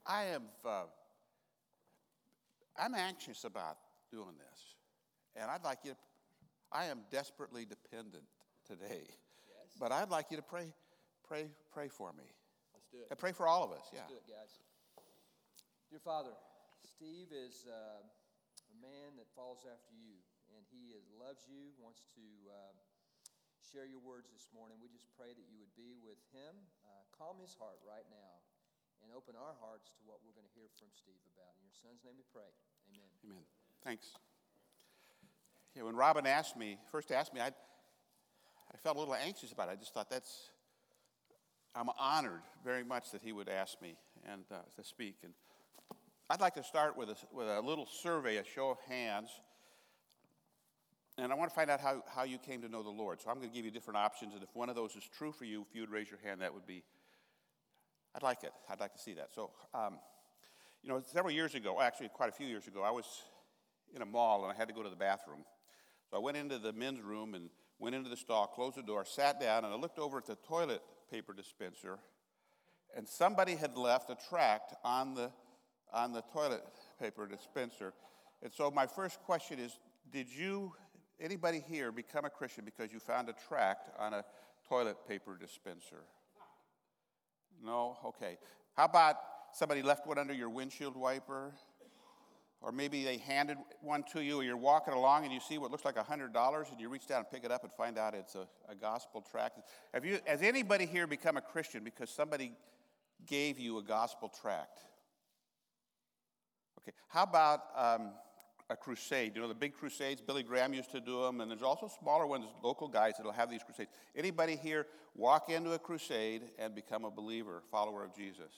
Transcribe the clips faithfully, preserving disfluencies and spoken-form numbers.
I am, uh, I'm anxious about doing this. And I'd like you to, I am desperately dependent today. Yes. But I'd like you to pray, pray, pray for me. Let's do it. And pray for all of us, yeah. Let's do it, guys. Dear Father, Steve is uh, a man that follows after you, and he is, loves you, wants to uh, share your words this morning. We just pray that you would be with him, uh, calm his heart right now, and open our hearts to what we're going to hear from Steve about. In your son's name we pray. Amen. Amen. Thanks. Yeah, when Robin asked me, first asked me, I I felt a little anxious about it. I just thought that's, I'm honored very much that he would ask me and uh, to speak. And I'd like to start with a, with a little survey, a show of hands. And I want to find out how, how you came to know the Lord. So I'm going to give you different options. And if one of those is true for you, if you would raise your hand, that would be, I'd like it. I'd like to see that. So, um, you know, several years ago, actually quite a few years ago, I was in a mall and I had to go to the bathroom. So I went into the men's room and went into the stall, closed the door, sat down, and I looked over at the toilet paper dispenser, and somebody had left a tract on the on the toilet paper dispenser. And so my first question is, did you, anybody here, become a Christian because you found a tract on a toilet paper dispenser? No? Okay. How about somebody left one under your windshield wiper? Or maybe they handed one to you, or you're walking along and you see what looks like one hundred dollars, and you reach down and pick it up and find out it's a, a gospel tract. Have you, has anybody here become a Christian because somebody gave you a gospel tract? Okay. How about um, a crusade? You know, the big crusades, Billy Graham used to do them, and there's also smaller ones, local guys that will have these crusades. Anybody here walk into a crusade and become a believer, follower of Jesus?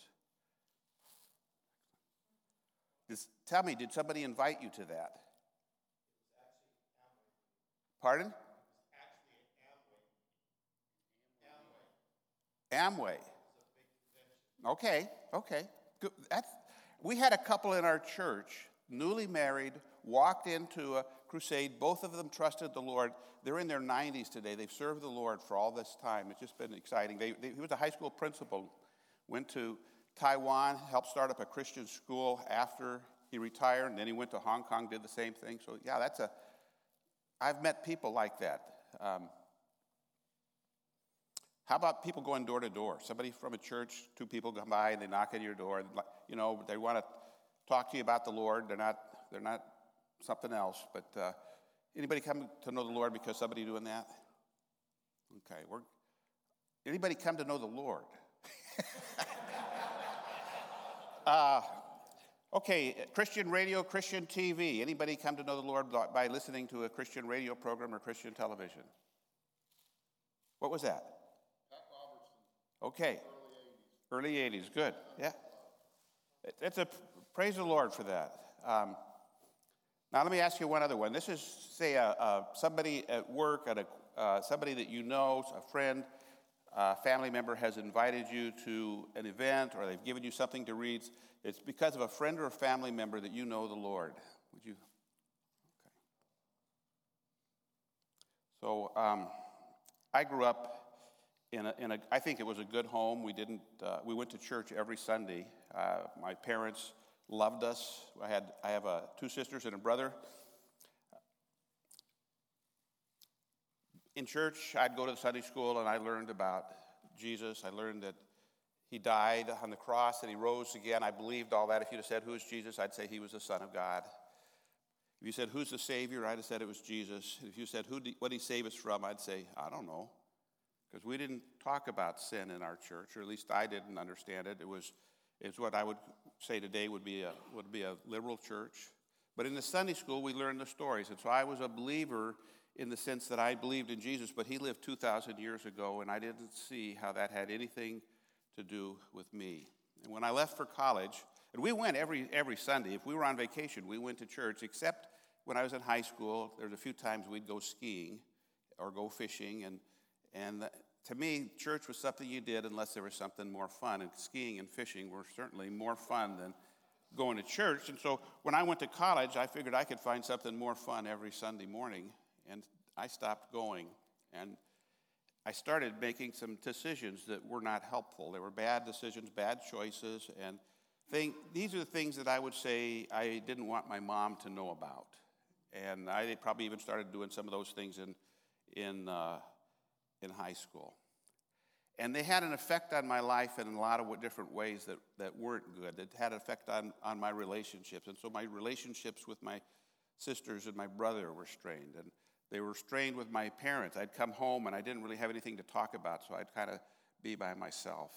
Just tell me, did somebody invite you to that? Pardon? Amway. Okay, okay. Good. That's, we had a couple in our church, newly married, walked into a crusade. Both of them trusted the Lord. They're in their nineties today. They've served the Lord for all this time. It's just been exciting. They, they, he was a high school principal, went to Taiwan, helped start up a Christian school after he retired, and then he went to Hong Kong, did the same thing. So, yeah, that's a, I've met people like that. Um, how about people going door to door? Somebody from a church, two people come by, and they knock on your door, and, you know, they want to talk to you about the Lord. They're not, they're not something else. But uh, anybody come to know the Lord because somebody doing that? Okay, we're, anybody come to know the Lord? uh, okay, Christian radio, Christian T V. Anybody come to know the Lord by listening to a Christian radio program or Christian television? What was that? Pat Robertson. Okay. Early eighties. Early eighties, good. Yeah. It's a, praise the Lord for that. Um, now let me ask you one other one. This is, say, a, a, somebody at work, at a, uh, somebody that you know, a friend, a family member has invited you to an event, or they've given you something to read. It's because of a friend or a family member that you know the Lord. Would you? Okay. So um, I grew up in a, in a, I think it was a good home. We didn't, uh, we went to church every Sunday. Uh, my parents loved us. I had, I have uh, two sisters and a brother. In church, I'd go to the Sunday school and I learned about Jesus. I learned that he died on the cross and he rose again. I believed all that. If you'd have said, who's Jesus? I'd say he was the Son of God. If you said, who's the Savior? I'd have said it was Jesus. If you said, who did, what did he save us from? I'd say, I don't know. Because we didn't talk about sin in our church, or at least I didn't understand it. It was, it's what I would say today would be a would be a liberal church. But in the Sunday school, we learned the stories. And so I was a believer in the sense that I believed in Jesus, but he lived two thousand years ago, and I didn't see how that had anything to do with me. And when I left for college, and we went every every Sunday. If we were on vacation, we went to church, except when I was in high school. There was a few times we'd go skiing or go fishing, and And to me, church was something you did unless there was something more fun. And skiing and fishing were certainly more fun than going to church. And so when I went to college, I figured I could find something more fun every Sunday morning. And I stopped going. And I started making some decisions that were not helpful. They were bad decisions, bad choices. And thing, these are the things that I would say I didn't want my mom to know about. And I probably even started doing some of those things in, in, uh, in high school. And they had an effect on my life in a lot of different ways that, that weren't good. It had an effect on, on my relationships. And so my relationships with my sisters and my brother were strained. And they were strained with my parents. I'd come home and I didn't really have anything to talk about, so I'd kind of be by myself.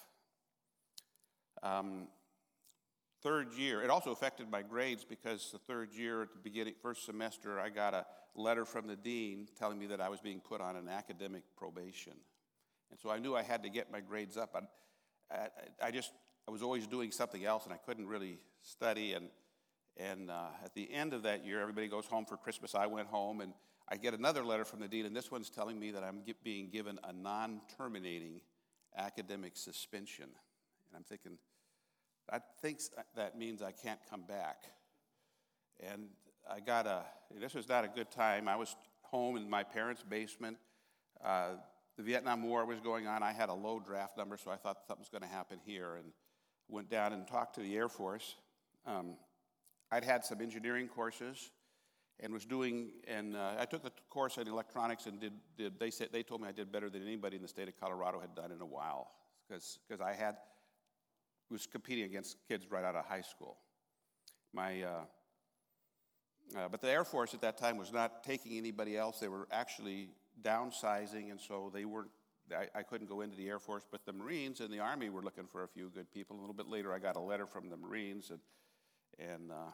Um, third year, it also affected my grades because the third year at the beginning, first semester, I got a letter from the dean telling me that I was being put on an academic probation. And so I knew I had to get my grades up. I, I, I just, I was always doing something else, and I couldn't really study. And, and uh, at the end of that year, everybody goes home for Christmas. I went home, and I get another letter from the dean, and this one's telling me that I'm get, being given a non-terminating academic suspension. And I'm thinking, that thinks that means I can't come back. And I got a, this was not a good time. I was home in my parents' basement. Uh, The Vietnam War was going on. I had a low draft number, so I thought something was going to happen here, and went down and talked to the Air Force. Um, I'd had some engineering courses, and was doing, and uh, I took the course in electronics, and did, did they said they told me I did better than anybody in the state of Colorado had done in a while, because because I had was competing against kids right out of high school. My uh, uh, but the Air Force at that time was not taking anybody else. They were actually downsizing, and so they weren't, I, I couldn't go into the Air Force, but the Marines and the Army were looking for a few good people. A little bit later, I got a letter from the Marines, and, and uh,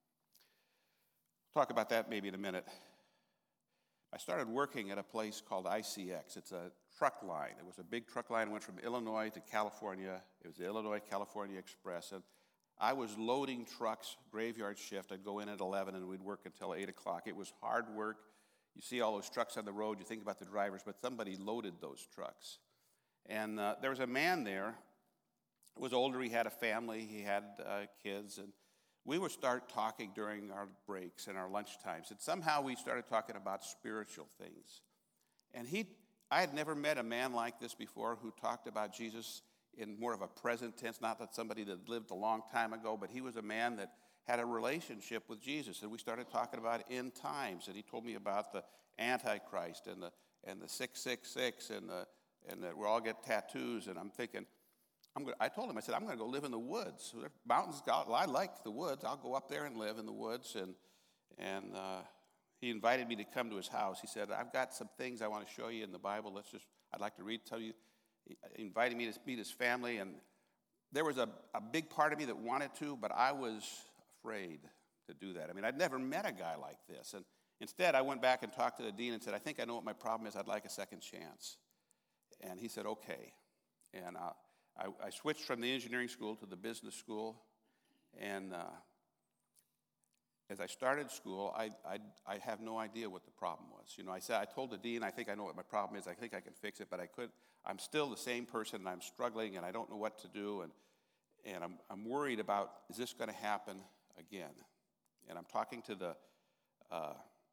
talk about that maybe in a minute. I started working at a place called I C X. It's a truck line. It was a big truck line. It went from Illinois to California. It was the Illinois-California Express, and I was loading trucks, graveyard shift. I'd go in at eleven, and we'd work until eight o'clock. It was hard work. You see all those trucks on the road, you think about the drivers, but somebody loaded those trucks. And uh, there was a man there who was older. He had a family. He had uh, kids. And we would start talking during our breaks and our lunch times. And somehow we started talking about spiritual things. And he, I had never met a man like this before who talked about Jesus in more of a present tense, not that somebody that lived a long time ago, but he was a man that had a relationship with Jesus, and we started talking about end times, and he told me about the Antichrist and the and the six six six and the and that we all get tattoos, and I'm thinking, I'm going. I told him, I said, I'm going to go live in the woods. So mountains, well, I like the woods. I'll go up there and live in the woods, and and uh, he invited me to come to his house. He said, I've got some things I want to show you in the Bible. Let's just, I'd like to read, tell you. He invited me to meet his family, and there was a, a big part of me that wanted to, but I was afraid to do that. I mean, I'd never met a guy like this. And instead, I went back and talked to the dean and said, I think I know what my problem is. I'd like a second chance. And he said, okay. And uh, I, I switched from the engineering school to the business school. And uh, as I started school, I, I, I have no idea what the problem was. You know, I said, I told the dean, I think I know what my problem is. I think I can fix it, but I could. I'm still the same person, and I'm struggling, and I don't know what to do. And and I'm I'm worried about, is this going to happen again? And I'm talking to the, uh,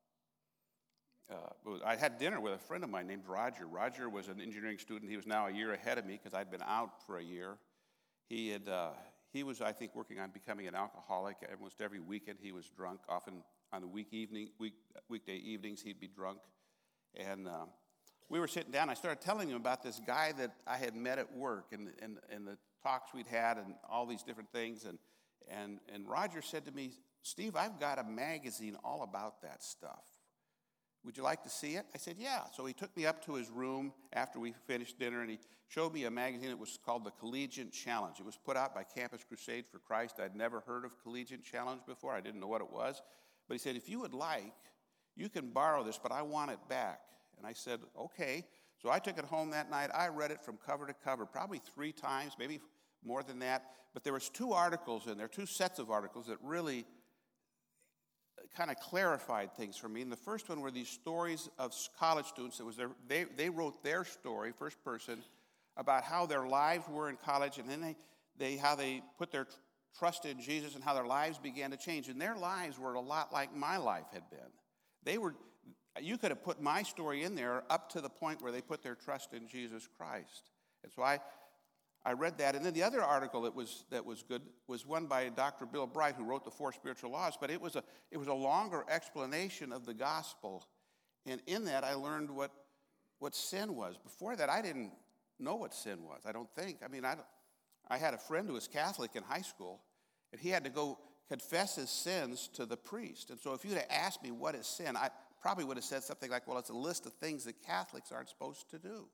uh, I had dinner with a friend of mine named Roger. Roger was an engineering student. He was now a year ahead of me because I'd been out for a year. He had, uh, he was, I think, working on becoming an alcoholic. Almost every weekend he was drunk. Often on the week evening, week, weekday evenings he'd be drunk. And uh, we were sitting down. I started telling him about this guy that I had met at work and, and, and the talks we'd had and all these different things. And And and Roger said to me, Steve, I've got a magazine all about that stuff. Would you like to see it? I said, yeah. So he took me up to his room after we finished dinner, and he showed me a magazine. It was called the Collegiate Challenge. It was put out by Campus Crusade for Christ. I'd never heard of Collegiate Challenge before. I didn't know what it was. But he said, if you would like, you can borrow this, but I want it back. And I said, okay. So I took it home that night. I read it from cover to cover, probably three times, maybe more than that. But there was two articles in there, two sets of articles that really kind of clarified things for me. And the first one were these stories of college students. It was their, they, they wrote their story, first person, about how their lives were in college, and then they, they how they put their tr- trust in Jesus and how their lives began to change. And their lives were a lot like my life had been. They were, you could have put my story in there up to the point where they put their trust in Jesus Christ. And so I, I read that. And then the other article that was that was good was one by Doctor Bill Bright, who wrote The Four Spiritual Laws, but it was a it was a longer explanation of the gospel. And in that I learned what what sin was. Before that, I didn't know what sin was, I don't think. I mean, I, I had a friend who was Catholic in high school, and he had to go confess his sins to the priest. And so if you'd have asked me what is sin, I probably would have said something like, well, it's a list of things that Catholics aren't supposed to do.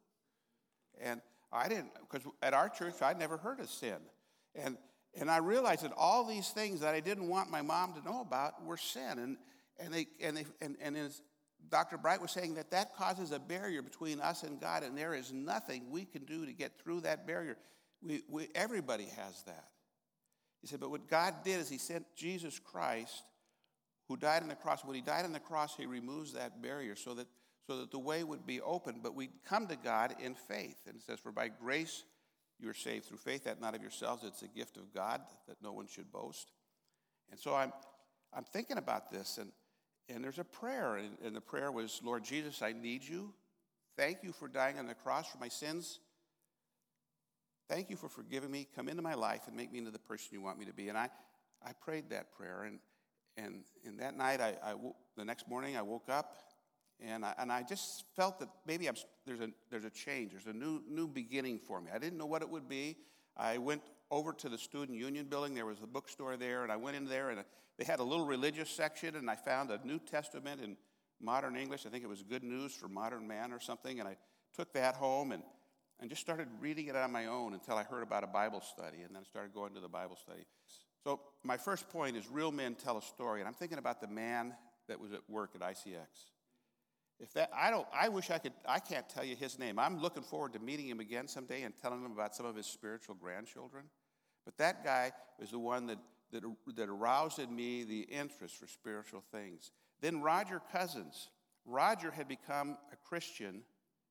And I didn't, because at our church, I'd never heard of sin. And and I realized that all these things that I didn't want my mom to know about were sin. And and they and they and, and as Doctor Bright was saying, that that causes a barrier between us and God, and there is nothing we can do to get through that barrier. We, we everybody has that. He said, but what God did is he sent Jesus Christ, who died on the cross. When he died on the cross, he removes that barrier so that so that the way would be open. But we come to God in faith. And it says, for by grace you are saved through faith, that not of yourselves, it's a gift of God, that no one should boast. And so I'm I'm thinking about this, and, and there's a prayer, and, and the prayer was, Lord Jesus, I need you. Thank you for dying on the cross for my sins. Thank you for forgiving me. Come into my life and make me into the person you want me to be. And I, I prayed that prayer, and and and that night, I, I the next morning, I woke up, and I, and I just felt that maybe I'm, there's a there's a change, there's a new new beginning for me. I didn't know what it would be. I went over to the Student Union building. There was a bookstore there, and I went in there, and they had a little religious section, and I found a New Testament in modern English. I think it was Good News for Modern Man or something, and I took that home and. And just started reading it on my own until I heard about a Bible study, and then I started going to the Bible study. So my first point is real men tell a story, and I'm thinking about the man that was at work at I C X. If that, I don't, I wish I could, I can't tell you his name. I'm looking forward to meeting him again someday and telling him about some of his spiritual grandchildren. But that guy is the one that, that, that aroused in me the interest for spiritual things. Then Roger Cousins. Roger had become a Christian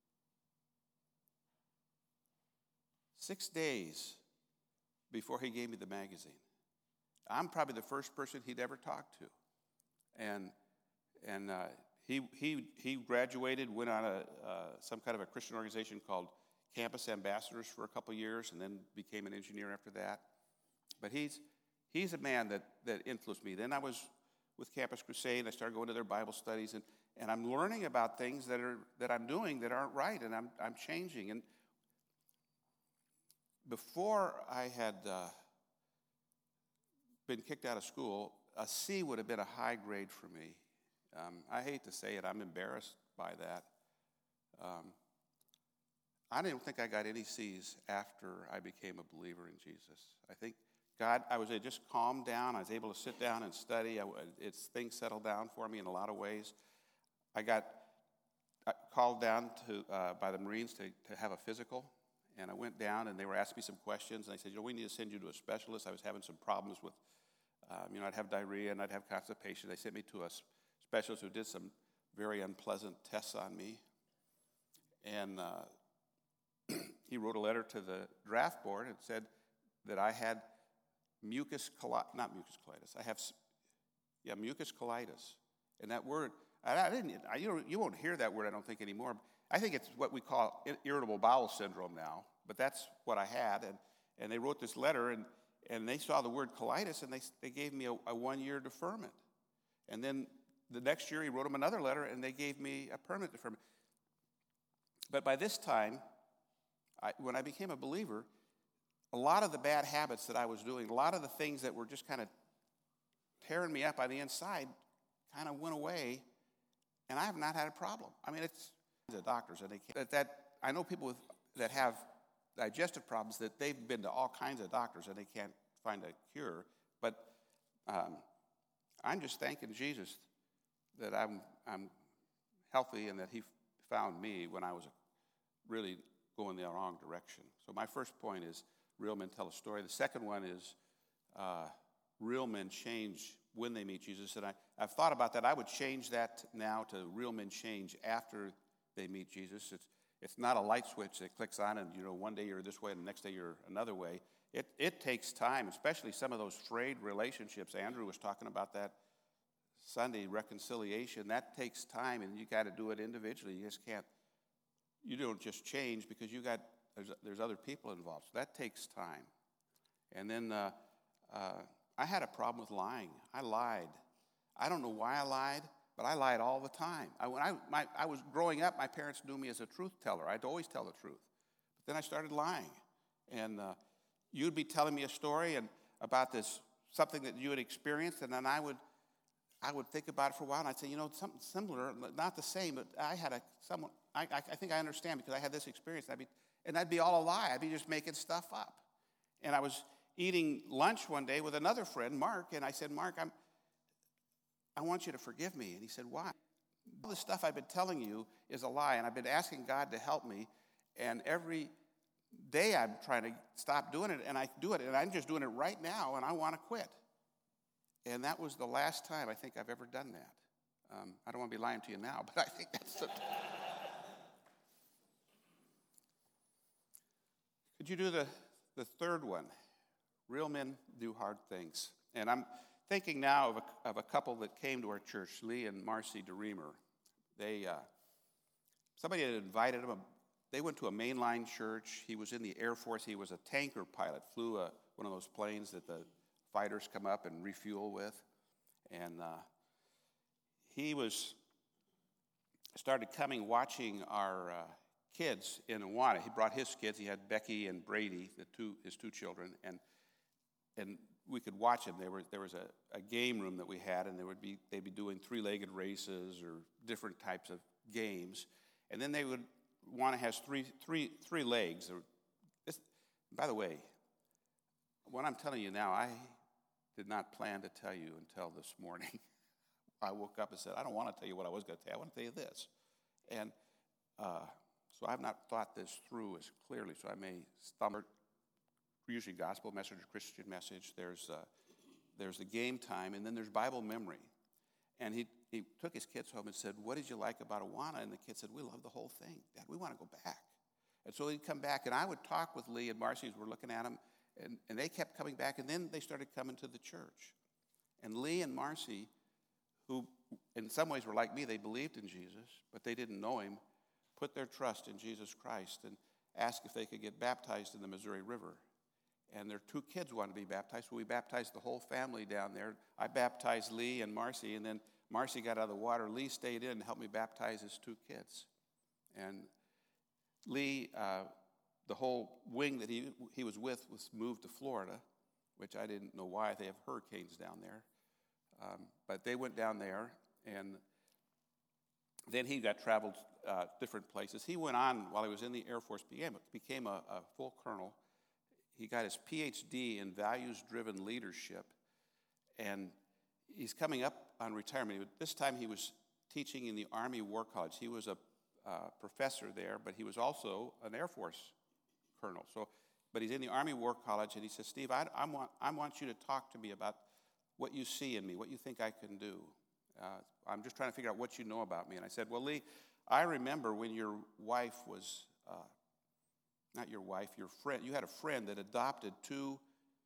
six days before he gave me the magazine. I'm probably the first person he'd ever talked to. And and uh, he he he graduated, went on a uh, some kind of a Christian organization called Campus Ambassadors for a couple years, and then became an engineer after that. But he's he's a man that, that influenced me. Then I was with Campus Crusade, and I started going to their Bible studies, and, and I'm learning about things that are that I'm doing that aren't right, and I'm I'm changing. And before I had uh, been kicked out of school, a C would have been a high grade for me. Um, I hate to say it, I'm embarrassed by that. Um, I didn't think I got any C's after I became a believer in Jesus. I think God, I was just calmed down. I was able to sit down and study. I, it's things settled down for me in a lot of ways. I got called down to uh, by the Marines to, to have a physical. And I went down, and they were asking me some questions, and I said, you know, we need to send you to a specialist. I was having some problems with, um, you know, I'd have diarrhea, and I'd have constipation. They sent me to a specialist who did some very unpleasant tests on me. And uh, he wrote a letter to the draft board and said that I had mucus colitis, not mucus colitis, I have, yeah, mucus colitis. And that word, I, I didn't, I, you, know, you won't hear that word, I don't think, anymore. I think it's what we call irritable bowel syndrome now, but that's what I had. And, and they wrote this letter, and, and they saw the word colitis, and they, they gave me a, a one-year deferment. And then the next year, he wrote them another letter, and they gave me a permanent deferment. But by this time, I, when I became a believer, a lot of the bad habits that I was doing, a lot of the things that were just kind of tearing me up on the inside kind of went away, and I have not had a problem. I mean, it's... The doctors, and they can't, that, that I know people with, that have digestive problems that they've been to all kinds of doctors and they can't find a cure. But um, I'm just thanking Jesus that I'm I'm healthy and that He found me when I was really going the wrong direction. So my first point is real men tell a story. The second one is uh, real men change when they meet Jesus. And I, I've thought about that. I would change that now to real men change after they meet Jesus. It's it's not a light switch that clicks on and, you know, one day you're this way and the next day you're another way. It it takes time, especially some of those frayed relationships. Andrew was talking about that Sunday, reconciliation. That takes time, and you got to do it individually. You just can't, you don't just change because you got there's, there's other people involved. So that takes time. And then uh, uh, I had a problem with lying. I lied. I don't know why I lied, but I lied all the time. I, when I, my, I was growing up, my parents knew me as a truth teller. I'd always tell the truth. But then I started lying. And uh, you'd be telling me a story and about this, something that you had experienced, and then I would I would think about it for a while, and I'd say, you know, something similar, not the same, but I had a, someone, I, I, I think I understand because I had this experience. And I'd, be, and that'd be all a lie. I'd be just making stuff up. And I was eating lunch one day with another friend, Mark, and I said, Mark, I'm, I want you to forgive me. And he said, why? All the stuff I've been telling you is a lie, and I've been asking God to help me, and every day I'm trying to stop doing it, and I do it, and I'm just doing it right now, and I want to quit. And that was the last time I think I've ever done that. Um, I don't want to be lying to you now, but I think that's the time. Could you do the, the third one? Real men do hard things. And I'm thinking now of a, of a couple that came to our church, Lee and Marcy DeReamer. They, uh, somebody had invited them. They went to a mainline church. He was in the Air Force. He was a tanker pilot, flew a, one of those planes that the fighters come up and refuel with. And uh, he was, started coming, watching our uh, kids in Awana. He brought his kids. He had Becky and Brady, the two, his two children, and and we could watch them. There, were, there was a, a game room that we had, and there would be they'd be doing three-legged races or different types of games. And then they would, Awana has three, three, three legs. This, by the way, what I'm telling you now, I did not plan to tell you until this morning. I woke up and said, I don't want to tell you what I was going to tell you. I want to tell you this. And uh, so I have not thought this through as clearly, so I may stumble. Usually gospel message or Christian message. There's uh, there's the game time, and then there's Bible memory. And he, he took his kids home and said, what did you like about Awana? And the kids said, we love the whole thing. Dad, we want to go back. And so he'd come back, and I would talk with Lee and Marcy as we're looking at him, and, and they kept coming back, and then they started coming to the church. And Lee and Marcy, who in some ways were like me, they believed in Jesus, but they didn't know him, put their trust in Jesus Christ and asked if they could get baptized in the Missouri River. And their two kids wanted to be baptized, so we baptized the whole family down there. I baptized Lee and Marcy, and then Marcy got out of the water. Lee stayed in and helped me baptize his two kids. And Lee, uh, the whole wing that he he was with was moved to Florida, which I didn't know why. They have hurricanes down there. Um, but they went down there, and then he got traveled uh, different places. He went on, while he was in the Air Force, became, became a, a full colonel. He got his P H D in values-driven leadership, and he's coming up on retirement. This time he was teaching in the Army War College. He was a uh, professor there, but he was also an Air Force colonel. So, but he's in the Army War College, and he says, Steve, I, I, want, I want you to talk to me about what you see in me, what you think I can do. Uh, I'm just trying to figure out what you know about me. And I said, well, Lee, I remember when your wife was... Uh, Not your wife, your friend. You had a friend that adopted two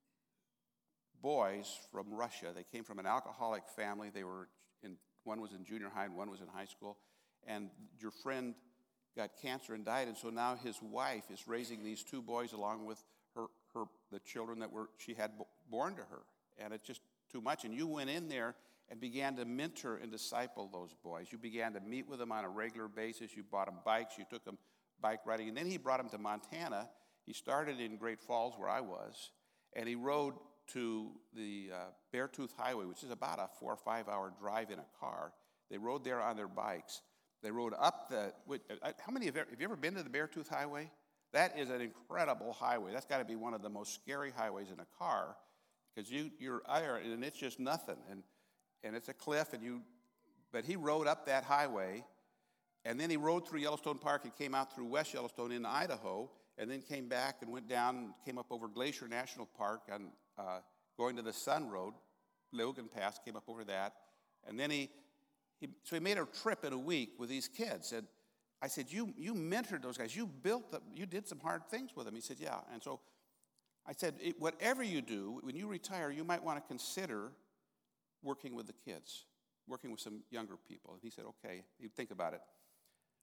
boys from Russia. They came from an alcoholic family. They were in, one was in junior high and one was in high school. And your friend got cancer and died. And so now his wife is raising these two boys along with her, her the children that were she had born to her. And it's just too much. And you went in there and began to mentor and disciple those boys. You began to meet with them on a regular basis. You bought them bikes. You took them bike riding, and then he brought him to Montana. He started in Great Falls, where I was, and he rode to the uh, Beartooth Highway, which is about a four or five hour drive in a car. They rode there on their bikes. They rode up the, how many have you, have you ever been to the Beartooth Highway? That is an incredible highway. That's got to be one of the most scary highways in a car, because you, you're there, and it's just nothing, and, and it's a cliff, and you, but he rode up that highway. And then he rode through Yellowstone Park and came out through West Yellowstone into Idaho, and then came back and went down and came up over Glacier National Park and uh, going to the Sun Road, Logan Pass, came up over that. And then he, he, so he made a trip in a week with these kids. And I said, you you mentored those guys. You built them. You did some hard things with them. He said, yeah. And so I said, whatever you do, when you retire, you might want to consider working with the kids, working with some younger people. And he said, okay, he'd think about it.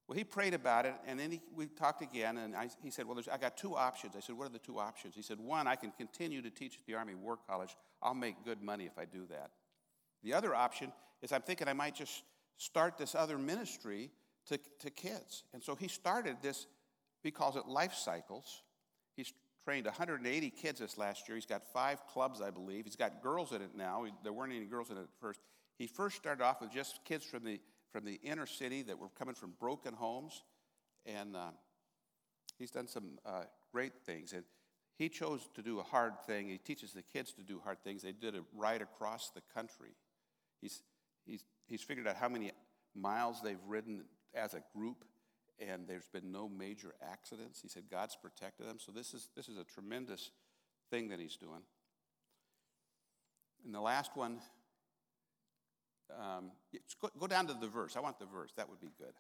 Well, he prayed about it, and then he, we talked again, and I, he said, well, there's, I got two options. I said, what are the two options? He said, one, I can continue to teach at the Army War College. I'll make good money if I do that. The other option is I'm thinking I might just start this other ministry to, to kids. And so he started this, he calls it Life Cycles. He's trained one hundred eighty kids this last year. He's got five clubs, I believe. He's got girls in it now. There weren't any girls in it at first. He first started off with just kids from the from the inner city that were coming from broken homes, and uh, he's done some uh, great things. And he chose to do a hard thing. He teaches the kids to do hard things. They did it right across the country. He's he's he's figured out how many miles they've ridden as a group, and there's been no major accidents. He said God's protected them. So this is this is a tremendous thing that he's doing. And the last one. Um, go, go down to the verse. I want the verse. That would be good.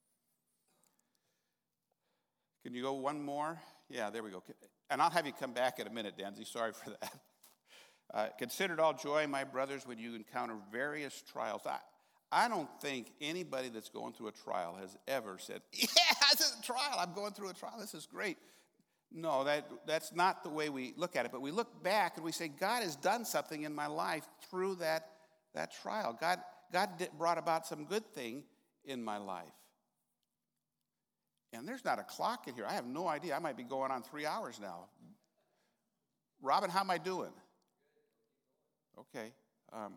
Can you go one more? Yeah, there we go. And I'll have you come back in a minute, Danzy. Sorry for that. Uh, Consider it all joy, my brothers, when you encounter various trials. I, I don't think anybody that's going through a trial has ever said, yeah, this is a trial. I'm going through a trial. This is great. No, that, that's not the way we look at it. But we look back and we say, God has done something in my life through that That trial. God, God did, brought about some good thing in my life. And there's not a clock in here. I have no idea. I might be going on three hours now. Robin, how am I doing? Okay. Um,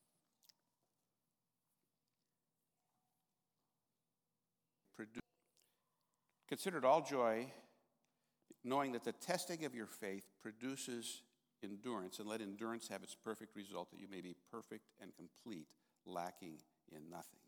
Consider it all joy, knowing that the testing of your faith produces endurance, and let endurance have its perfect result, that you may be perfect and complete, lacking in nothing.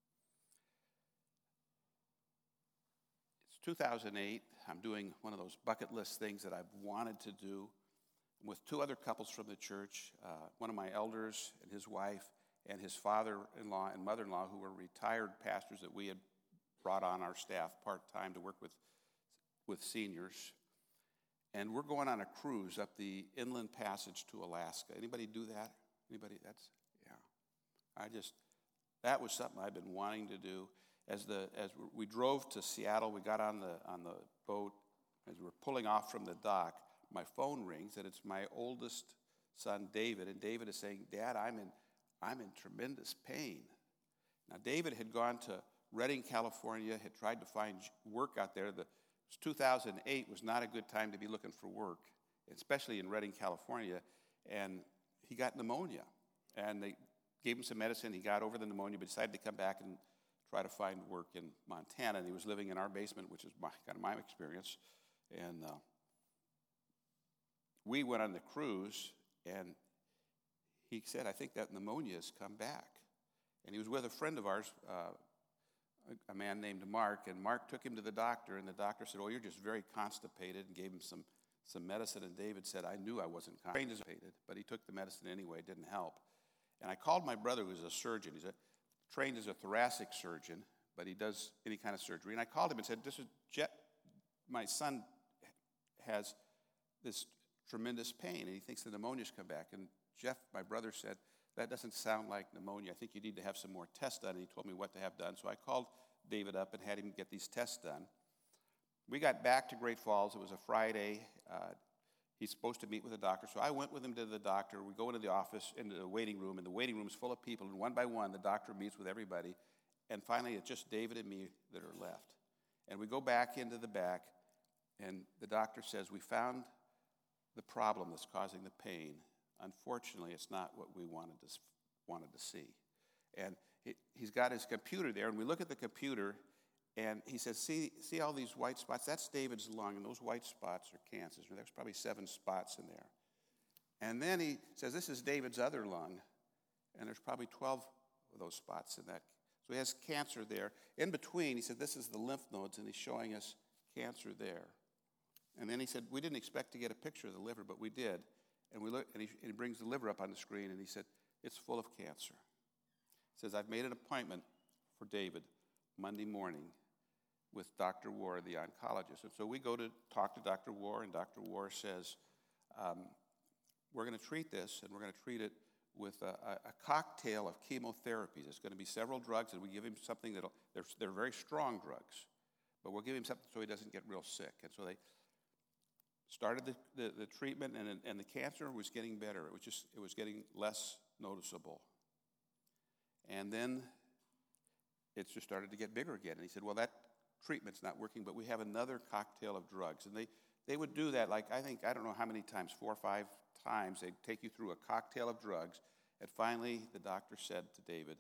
It's two thousand eight. I'm doing one of those bucket list things that I've wanted to do. I'm with two other couples from the church, uh, one of my elders and his wife, and his father-in-law and mother-in-law, who were retired pastors that we had brought on our staff part-time to work with, with seniors. And we're going on a cruise up the inland passage to Alaska. Anybody do that? Anybody? That's, yeah. I just, that was something I've been wanting to do. As the as we drove to Seattle, we got on the on the boat. As we were pulling off from the dock, my phone rings, and it's my oldest son, David. And David is saying, Dad, I'm in, I'm in tremendous pain. Now, David had gone to Redding, California, had tried to find work out there. The two thousand eight was not a good time to be looking for work, especially in Redding, California, and he got pneumonia. And they gave him some medicine. He got over the pneumonia, but decided to come back and try to find work in Montana. And he was living in our basement, which is my, kind of my experience. And uh, we went on the cruise, and he said, I think that pneumonia has come back. And he was with a friend of ours, uh, a, a man named Mark, and Mark took him to the doctor, and the doctor said, oh, you're just very constipated, and gave him some, some medicine. And David said, I knew I wasn't constipated, but he took the medicine anyway. It didn't help. And I called my brother, who was a surgeon. He's a, trained as a thoracic surgeon, but he does any kind of surgery. And I called him and said, this is Jet, my son has this tremendous pain, and he thinks the pneumonia's come back. And Jeff, my brother, said, that doesn't sound like pneumonia. I think you need to have some more tests done. And he told me what to have done. So I called David up and had him get these tests done. We got back to Great Falls. It was a Friday. Uh, he's supposed to meet with a doctor. So I went with him to the doctor. We go into the office, into the waiting room, and the waiting room's full of people. And one by one, the doctor meets with everybody. And finally, it's just David and me that are left. And we go back into the back, and the doctor says, we found the problem that's causing the pain. Unfortunately, it's not what we wanted to, wanted to see. And he, he's got his computer there, and we look at the computer, and he says, see, see all these white spots? That's David's lung, and those white spots are cancers. There's probably seven spots in there. And then he says, this is David's other lung, and there's probably twelve of those spots in that. So he has cancer there. In between, he said, this is the lymph nodes, and he's showing us cancer there. And then he said, we didn't expect to get a picture of the liver, but we did. And we look, and he, and he brings the liver up on the screen, and he said, it's full of cancer. He says, I've made an appointment for David Monday morning with Doctor War, the oncologist. And so we go to talk to Doctor War, and Doctor War says, um, we're going to treat this, and we're going to treat it with a, a, a cocktail of chemotherapies. There's going to be several drugs, and we give him something that'll, they're, they're very strong drugs, but we'll give him something so he doesn't get real sick. And so they started the, the, the treatment, and, and the cancer was getting better. It was just, it was getting less noticeable. And then it just started to get bigger again. And he said, well, that treatment's not working, but we have another cocktail of drugs. And they, they would do that, like, I think, I don't know how many times, four or five times, they'd take you through a cocktail of drugs. And finally, the doctor said to David,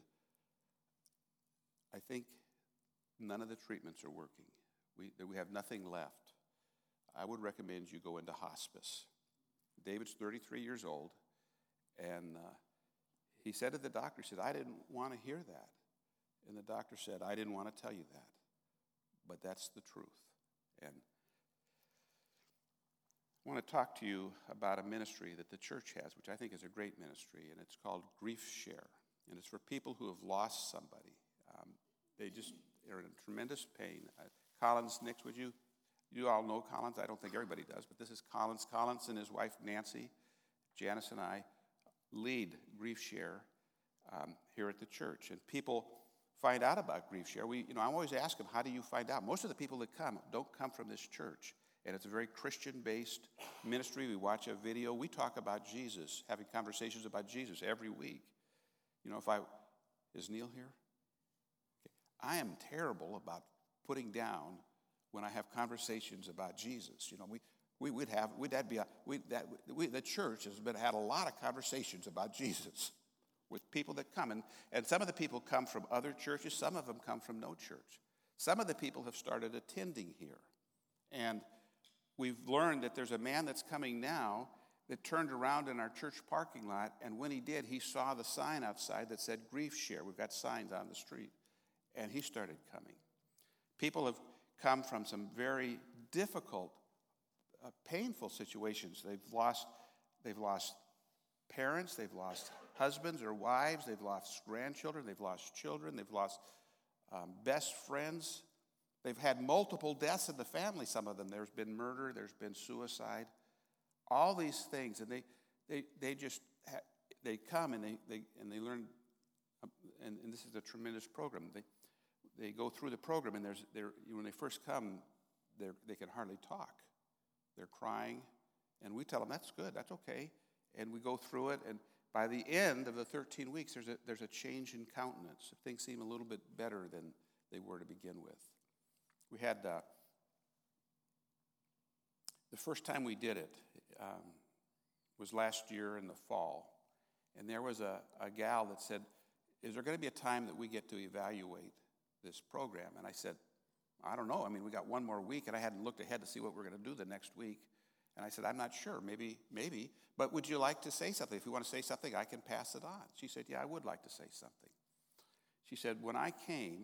I think none of the treatments are working. We, we have nothing left. I would recommend you go into hospice. David's thirty-three years old, and uh, he said to the doctor, he said, I didn't want to hear that. And the doctor said, I didn't want to tell you that, but that's the truth. And I want to talk to you about a ministry that the church has, which I think is a great ministry, and it's called Grief Share. And it's for people who have lost somebody. Um, they just are in tremendous pain. Uh, Collins, Nix, would you? You all know Collins. I don't think everybody does, but this is Collins. Collins and his wife, Nancy, Janice, and I lead Grief Share um, here at the church. And people find out about Grief Share. We, you know, I always ask them, how do you find out? Most of the people that come don't come from this church. And it's a very Christian-based ministry. We watch a video. We talk about Jesus, having conversations about Jesus every week. You know, if I, is Neil here? Okay. I am terrible about putting down when I have conversations about Jesus. You know, we, we would have, we'd that be a, we, that, we, the church has been, had a lot of conversations about Jesus with people that come. And, and some of the people come from other churches. Some of them come from no church. Some of the people have started attending here. And we've learned that there's a man that's coming now that turned around in our church parking lot, and when he did, he saw the sign outside that said Grief Share. We've got signs on the street. And he started coming. People have come from some very difficult, uh, painful situations. They've lost, they've lost parents, they've lost husbands or wives, they've lost grandchildren, they've lost children, they've lost um, best friends. They've had multiple deaths in the family, some of them. There's been murder, there's been suicide, all these things. And they they they just, ha- they come and they, they, and they learn, um, and, and this is a tremendous program. They they go through the program, and there's they're, when they first come, they they can hardly talk. They're crying, and we tell them, that's good, that's okay. And we go through it, and by the end of the thirteen weeks, there's a, there's a change in countenance. Things seem a little bit better than they were to begin with. We had, uh, the first time we did it um, was last year in the fall. And there was a, a gal that said, is there going to be a time that we get to evaluate this program? And I said, I don't know. I mean, we got one more week, and I hadn't looked ahead to see what we're going to do the next week. And I said, I'm not sure. Maybe, maybe. But would you like to say something? If you want to say something, I can pass it on. She said, yeah, I would like to say something. She said, when I came,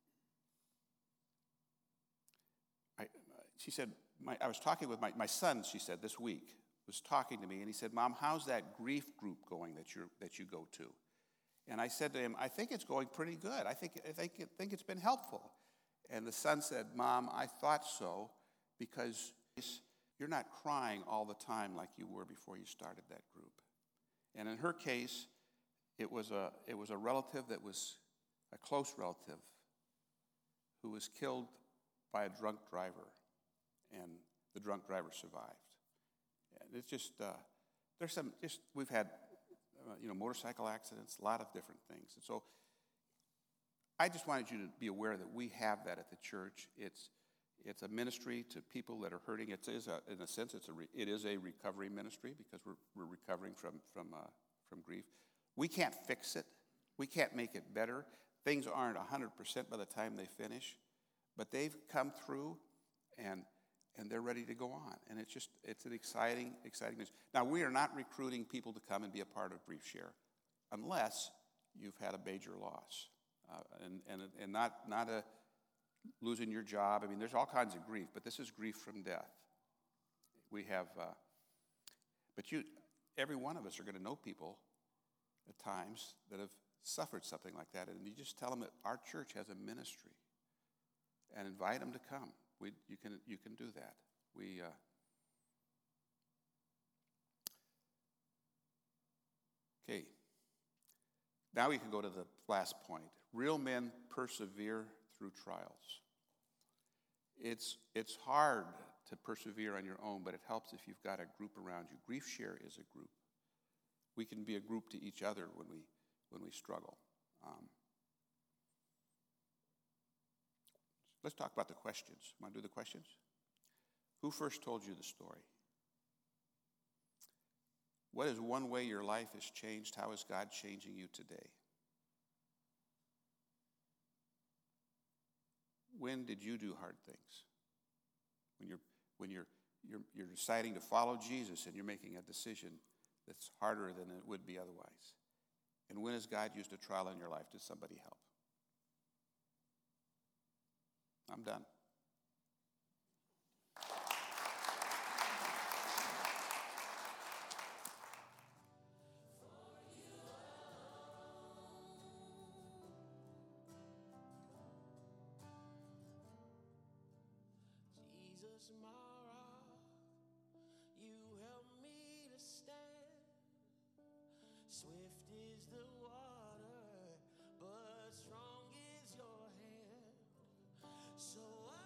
I, she said, my, I was talking with my, my son, she said, this week, was talking to me, and he said, Mom, how's that grief group going that you that you go to? And I said to him, I think it's going pretty good. I think, I think, I think it's been helpful. And the son said, Mom, I thought so, because you're not crying all the time like you were before you started that group. And in her case, it was a it was a relative that was a close relative who was killed by a drunk driver, and the drunk driver survived. And it's just uh, there's some just we've had uh, you know motorcycle accidents, a lot of different things, and so I just wanted you to be aware that we have that at the church. It's it's a ministry to people that are hurting. It is a, in a sense it's a re, it is a recovery ministry because we're we're recovering from from uh, from grief. We can't fix it. We can't make it better. Things aren't one hundred percent by the time they finish, but they've come through, and and they're ready to go on. And it's just, it's an exciting, exciting news. Now, we are not recruiting people to come and be a part of Grief Share unless you've had a major loss. Uh, and and and not, not a losing your job. I mean, there's all kinds of grief, but this is grief from death. We have, uh, but you, every one of us are going to know people at times that have suffered something like that, and you just tell them that our church has a ministry, and invite them to come. We, you can, you can do that. We, uh, okay. Now we can go to the last point. Real men persevere through trials. It's, it's hard to persevere on your own, but it helps if you've got a group around you. Grief Share is a group. We can be a group to each other when we, when we struggle. Um, let's talk about the questions. Want to do the questions? Who first told you the story? What is one way your life has changed? How is God changing you today? When did you do hard things? When you're when you're you're you're deciding to follow Jesus and you're making a decision that's harder than it would be otherwise. And when has God used a trial in your life? Did somebody help? I'm done. Jesus, my rock, you help me to stand. Swift is the water, but strong is your hand. So I